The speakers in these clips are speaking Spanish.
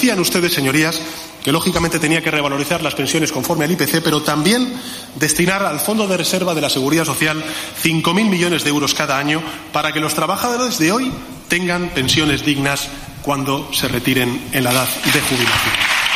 Decían ustedes, señorías, que lógicamente tenía que revalorizar las pensiones conforme al IPC, pero también destinar al Fondo de Reserva de la Seguridad Social 5.000 millones de euros cada año para que los trabajadores de hoy tengan pensiones dignas cuando se retiren en la edad de jubilación.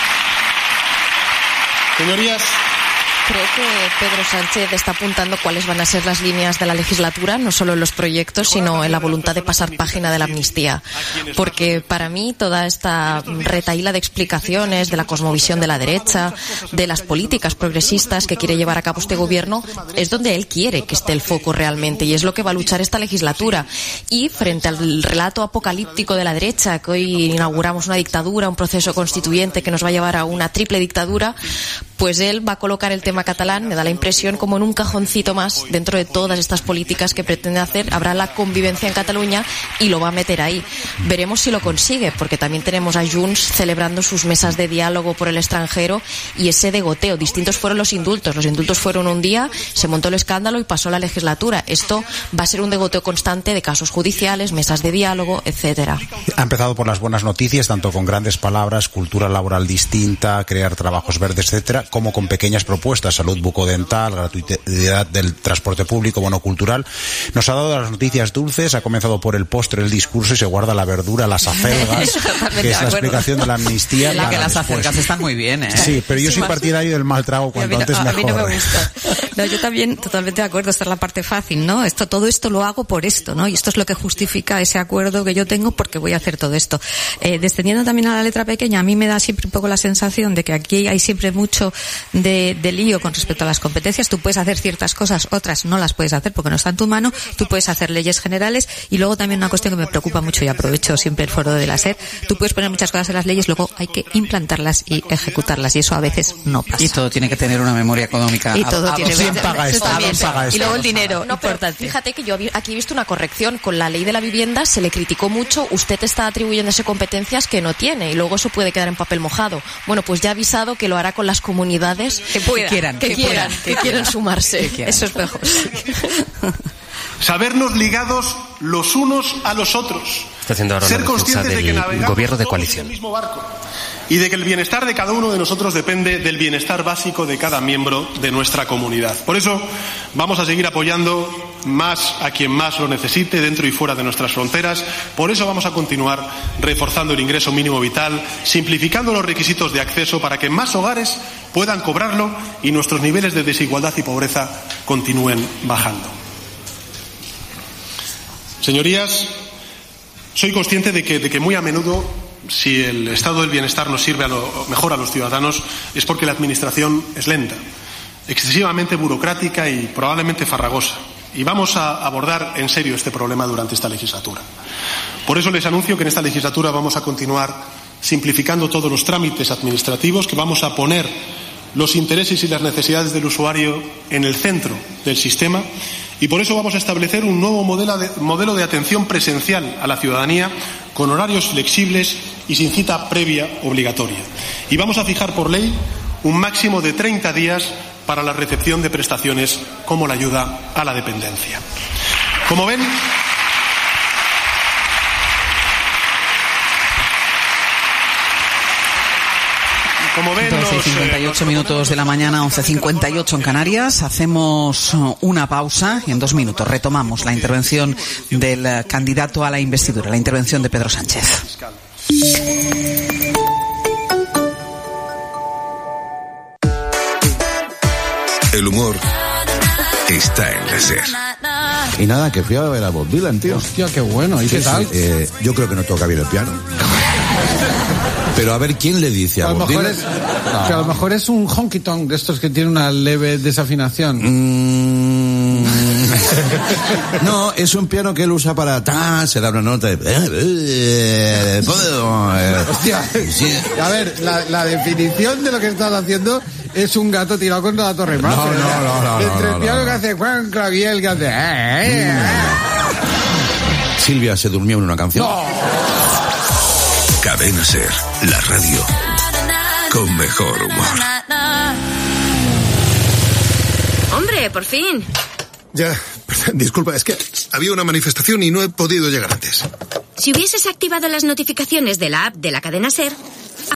Señorías, creo que Pedro Sánchez está apuntando cuáles van a ser las líneas de la legislatura, no solo en los proyectos, sino en la voluntad de pasar página de la amnistía. Porque para mí toda esta retahíla de explicaciones de la cosmovisión de la derecha, de las políticas progresistas que quiere llevar a cabo este gobierno, es donde él quiere que esté el foco realmente, y es lo que va a luchar esta legislatura. Y frente al relato apocalíptico de la derecha, que hoy inauguramos una dictadura, un proceso constituyente que nos va a llevar a una triple dictadura, pues él va a colocar el tema catalán, me da la impresión, como en un cajoncito más dentro de todas estas políticas que pretende hacer. Habrá la convivencia en Cataluña y lo va a meter ahí. Veremos si lo consigue, porque también tenemos a Junts celebrando sus mesas de diálogo por el extranjero y ese degoteo. Distintos fueron los indultos. Los indultos fueron un día, se montó el escándalo y pasó la legislatura. Esto va a ser un degoteo constante de casos judiciales, mesas de diálogo, etcétera. Ha empezado por las buenas noticias, tanto con grandes palabras, cultura laboral distinta, crear trabajos verdes, etcétera, como con pequeñas propuestas, salud bucodental, gratuidad del transporte público, bono cultural. Nos ha dado las noticias dulces, ha comenzado por el postre el discurso y se guarda la verdura, las acelgas, que es la explicación de la amnistía. Que las acelgas están muy bien, ¿eh? Sí, pero yo soy partidario del mal trago, cuanto antes mejor. A mí no me gusta. No, yo también totalmente de acuerdo, esta es la parte fácil, ¿no? Todo esto lo hago por esto, ¿no? Y esto es lo que justifica ese acuerdo que yo tengo porque voy a hacer todo esto. Descendiendo también a la letra pequeña, a mí me da siempre un poco la sensación de que aquí hay siempre mucho de lío con respecto a las competencias. Tú puedes hacer ciertas cosas, otras no las puedes hacer porque no está en tu mano. Tú puedes hacer leyes generales y luego también una cuestión que me preocupa mucho y aprovecho siempre el foro de la SER. Tú puedes poner muchas cosas en las leyes, luego hay que implantarlas y ejecutarlas y eso a veces no pasa. Y todo tiene que tener una memoria económica. Y todo tiene ¿Quién paga esto? Y luego el dinero, no, pero fíjate que yo aquí he visto una corrección. Con la ley de la vivienda se le criticó mucho. Usted está atribuyéndose competencias que no tiene y luego eso puede quedar en papel mojado. Bueno, pues ya ha avisado que lo hará con las comunidades que quieran sumarse. Eso es mejor. sabernos ligados los unos a los otros. Está haciendo ahora ser conscientes de que navegamos gobierno de todos coalición en el mismo barco y de que el bienestar de cada uno de nosotros depende del bienestar básico de cada miembro de nuestra comunidad. Por eso vamos a seguir apoyando más a quien más lo necesite dentro y fuera de nuestras fronteras. Por eso vamos a continuar reforzando el ingreso mínimo vital, simplificando los requisitos de acceso para que más hogares puedan cobrarlo y nuestros niveles de desigualdad y pobreza continúen bajando. Señorías, soy consciente de que muy a menudo, si el estado del bienestar nos sirve mejor a los ciudadanos, es porque la administración es lenta, excesivamente burocrática y probablemente farragosa. Y vamos a abordar en serio este problema durante esta legislatura. Por eso les anuncio que en esta legislatura vamos a continuar simplificando todos los trámites administrativos, que vamos a poner los intereses y las necesidades del usuario en el centro del sistema, y por eso vamos a establecer un nuevo modelo de atención presencial a la ciudadanía con horarios flexibles y sin cita previa obligatoria. Y vamos a fijar por ley un máximo de 30 días para la recepción de prestaciones como la ayuda a la dependencia. Como ven, los 58 minutos de la mañana, 11:58 en Canarias. Hacemos una pausa y en 2 minutos retomamos la intervención del candidato a la investidura, la intervención de Pedro Sánchez. El humor está en la SER. Y nada, que fui a ver a Bob Dylan, tío. Hostia, qué bueno. ¿Y qué tal? Yo creo que no toca bien el piano. Pero a ver, ¿quién le dice a Bob Dylan? Que a lo mejor es un honky tonk de estos que tiene una leve desafinación. No, es un piano que él usa para se da una nota de... Hostia, a ver, la definición de lo que estás haciendo es un gato tirado contra la torre más. No. Entre el piano que hace Juan Claviel, que hace... Silvia se durmió en una canción. No. Cadena SER, la radio con mejor humor. Hombre, por fin. Ya, disculpa, es que había una manifestación y no he podido llegar antes. Si hubieses activado las notificaciones de la app de la cadena SER,